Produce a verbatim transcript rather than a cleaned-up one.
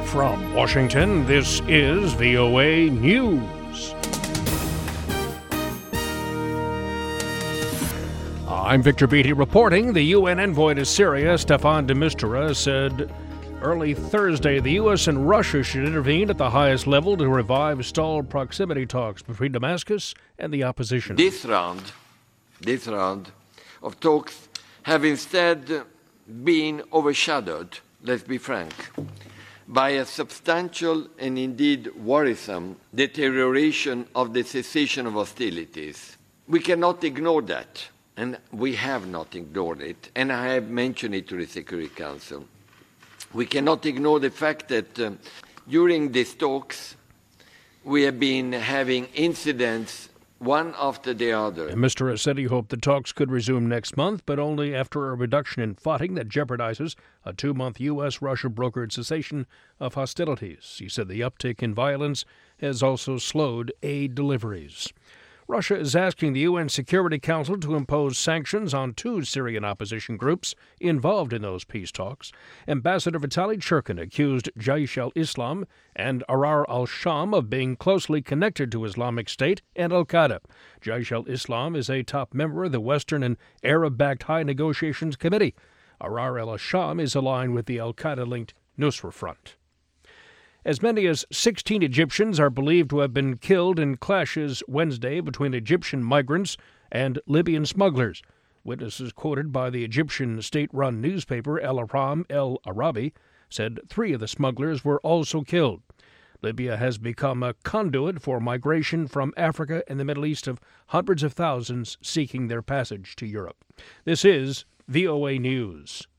From Washington, this is V O A News. I'm Victor Beatty reporting. The U N envoy to Syria, Staffan de Mistura, said early Thursday the U S and Russia should intervene at the highest level to revive stalled proximity talks between Damascus and the opposition. This round, this round of talks have instead been overshadowed, let's be frank, by a substantial and indeed worrisome deterioration of the cessation of hostilities. We cannot ignore that, and we have not ignored it, and I have mentioned it to the Security Council. We cannot ignore the fact that uh, during these talks we have been having incidents one after the other. And Mister said he hoped the talks could resume next month, but only after a reduction in fighting that jeopardizes a two-month U S Russia brokered cessation of hostilities. He said the uptick in violence has also slowed aid deliveries. Russia is asking the U N Security Council to impose sanctions on two Syrian opposition groups involved in those peace talks. Ambassador Vitaly Churkin accused Jaish al-Islam and Ahrar al-Sham of being closely connected to Islamic State and al-Qaeda. Jaish al-Islam is a top member of the Western and Arab-backed High Negotiations Committee. Ahrar al-Sham is aligned with the al-Qaeda-linked Nusra Front. As many as sixteen Egyptians are believed to have been killed in clashes Wednesday between Egyptian migrants and Libyan smugglers. Witnesses quoted by the Egyptian state-run newspaper El Ahram El Arabi said three of the smugglers were also killed. Libya has become a conduit for migration from Africa and the Middle East of hundreds of thousands seeking their passage to Europe. This is V O A News.